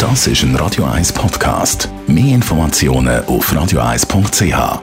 Das ist ein Radio 1 Podcast. Mehr Informationen auf radio1.ch.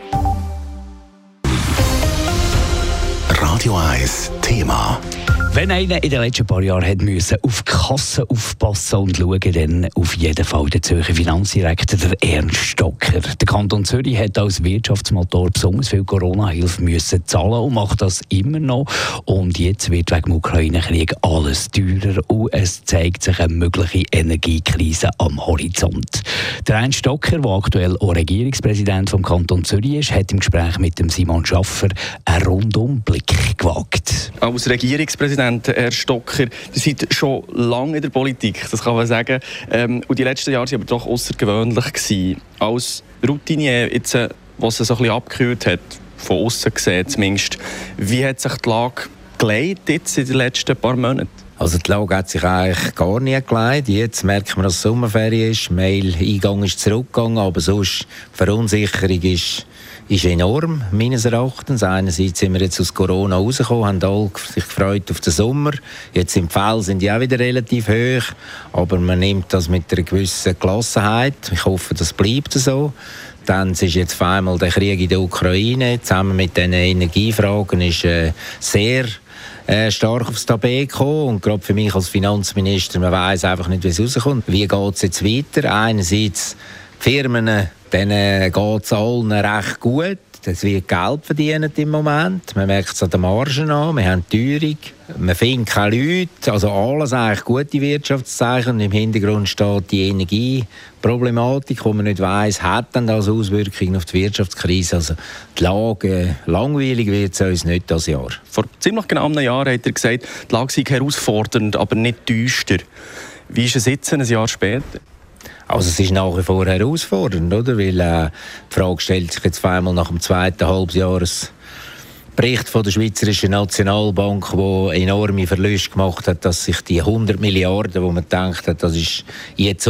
Radio 1 Thema. Wenn einer in den letzten paar Jahren hat müssen auf die Kasse aufpassen und schauen, dann auf jeden Fall der Zürcher Finanzdirektor, der Ernst Stocker. Der Kanton Zürich hat als Wirtschaftsmotor besonders viel Corona-Hilfe müssen zahlen und macht das immer noch. Und jetzt wird wegen dem Ukraine-Krieg alles teurer und es zeigt sich eine mögliche Energiekrise am Horizont. Der Ernst Stocker, der aktuell auch Regierungspräsident vom Kanton Zürich ist, hat im Gespräch mit dem Simon Schaffer einen Rundumblick gewagt. Als Regierungspräsident, Herr Stocker, Sie sind schon lange in der Politik, das kann man sagen. Und die letzten Jahre waren aber doch außergewöhnlich gewesen. Als Routinier, jetzt, was es so ein bisschen abgekühlt hat, von außen gesehen zumindest, wie hat sich die Lage geleitet jetzt in den letzten paar Monaten? Also die Lage hat sich eigentlich gar nicht geleitet. Jetzt merkt man, dass es Sommerferien ist, Mail-Eingang ist zurückgegangen, aber sonst die Verunsicherung ist enorm, meines Erachtens. Einerseits sind wir jetzt aus Corona rausgekommen, haben alle sich gefreut auf den Sommer. Jetzt sind die Fälle sind auch wieder relativ hoch, aber man nimmt das mit einer gewissen Gelassenheit. Ich hoffe, das bleibt so. Dann ist jetzt auf einmal der Krieg in der Ukraine, zusammen mit den Energiefragen, ist sehr stark aufs Tapet gekommen. Und gerade für mich als Finanzminister, man weiss einfach nicht, wie es rauskommt. Wie geht es jetzt weiter? Einerseits die Firmen, denen geht es allen recht gut. Es wird Geld verdient im Moment. Man merkt es an den Margen an. Wir haben Teuerung. Man findet keine Leute. Also alles eigentlich gute Wirtschaftszeichen. Und im Hintergrund steht die Energieproblematik, die man nicht weiss, hat dann das Auswirkungen auf die Wirtschaftskrise. Also die Lage, langweilig wird es uns nicht dieses Jahr. Vor ziemlich genau einem Jahr hat er gesagt, die Lage sei herausfordernd, aber nicht düster. Wie ist es jetzt, ein Jahr später? Also es ist nach wie vor herausfordernd, oder? Weil die Frage stellt sich jetzt einmal nach dem zweiten Halbjahresbericht von der Schweizerischen Nationalbank, der enorme Verluste gemacht hat, dass sich die 100 Milliarden, wo man gedacht hat, das ist jetzt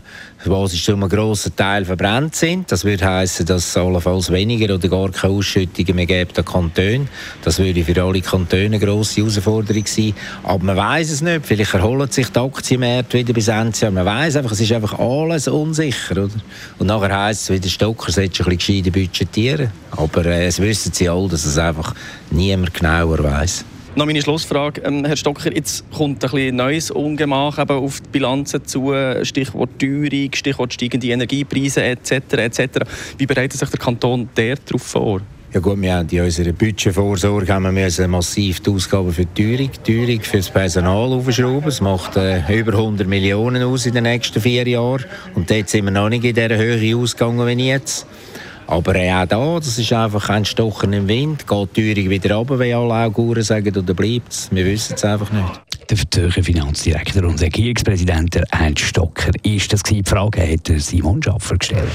was ist zu einem grossen Teil verbrannt sind. Das würde heissen, dass es allenfalls weniger oder gar keine Ausschüttungen mehr gibt an Kantonen. Das würde für alle Kantone eine grosse Herausforderung sein. Aber man weiss es nicht. Vielleicht erholen sich die Aktienmärkte wieder bis Ende Jahr. Man weiss einfach, es ist einfach alles unsicher. Oder? Und nachher heisst es wieder, Stocker sollte ein bisschen gescheiter budgetieren. Aber es wissen sie alle, dass es einfach niemand genauer weiss. Noch meine Schlussfrage, Herr Stocker, jetzt kommt ein bisschen neues Ungemach eben auf die Bilanzen zu, Stichwort Teuerung, Stichwort steigende Energiepreise etc. etc. Wie bereitet sich der Kanton darauf vor? Ja gut, wir haben in unserer Budgetvorsorge müssen massiv die Ausgaben für die Teuerung für das Personal aufschrauben. Das macht über 100 Millionen aus in den nächsten 4 Jahren. Und dort sind wir noch nicht in dieser Höhe ausgegangen wie jetzt. Aber auch da, das ist einfach ein Stochen im Wind. Geht die Teuerung wieder runter, wie alle Auguren sagen, oder bleibt es? Wir wissen es einfach nicht. Der Zürcher Finanzdirektor und Regierungspräsident Ernst Stocker. Ist das die Frage, hat Simon Schaffer gestellt.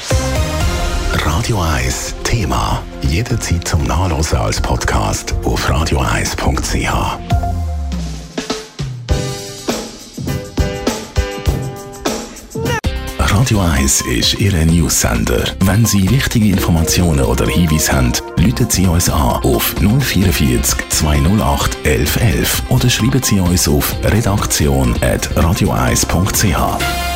Radio 1 Thema. Jederzeit zum Nachlesen als Podcast auf radio1.ch. Radio 1 ist Ihr News-Sender. Wenn Sie wichtige Informationen oder Hinweise haben, rufen Sie uns an auf 044 208 1111 oder schreiben Sie uns auf redaktion@radio1.ch.